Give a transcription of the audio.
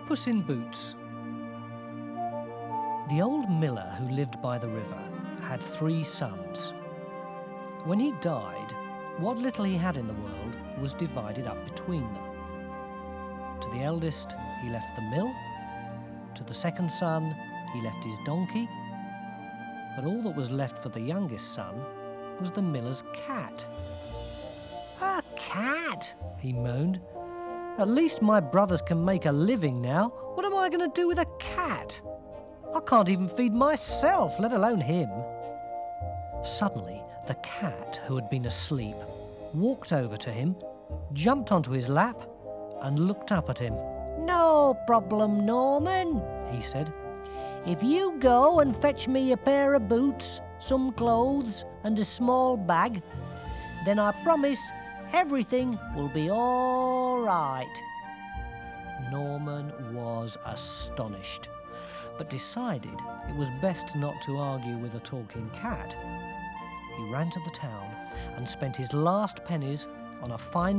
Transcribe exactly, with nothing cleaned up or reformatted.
Puss in Boots. The old miller who lived by the river had three sons. When he died, what little he had in the world was divided up between them. To the eldest, he left the mill. To the second son, he left his donkey. But all that was left for the youngest son was the miller's cat. "A cat," he moaned. "At least my brothers can make a living now. What am I going to do with a cat? I can't even feed myself, let alone him." Suddenly, the cat, who had been asleep, walked over to him, jumped onto his lap, and looked up at him. "No problem, Norman," he said. "If you go and fetch me a pair of boots, some clothes, and a small bag, then I promise everything will be all right." Norman was astonished, but decided it was best not to argue with a talking cat. He ran to the town and spent his last pennies on a fine